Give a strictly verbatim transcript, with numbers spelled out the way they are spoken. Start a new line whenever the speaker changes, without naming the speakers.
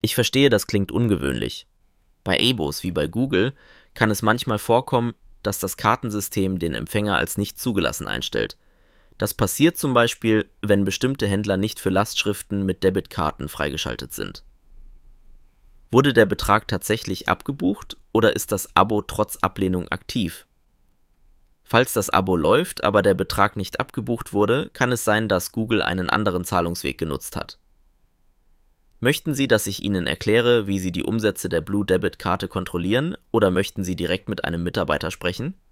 Ich verstehe, das klingt ungewöhnlich. Bei Abos wie bei Google kann es manchmal vorkommen, dass das Kartensystem den Empfänger als nicht zugelassen einstellt. Das passiert zum Beispiel, wenn bestimmte Händler nicht für Lastschriften mit Debitkarten freigeschaltet sind. Wurde der Betrag tatsächlich abgebucht oder ist das Abo trotz Ablehnung aktiv? Falls das Abo läuft, aber der Betrag nicht abgebucht wurde, kann es sein, dass Google einen anderen Zahlungsweg genutzt hat. Möchten Sie, dass ich Ihnen erkläre, wie Sie die Umsätze der Blue Debit Karte kontrollieren, oder möchten Sie direkt mit einem Mitarbeiter sprechen?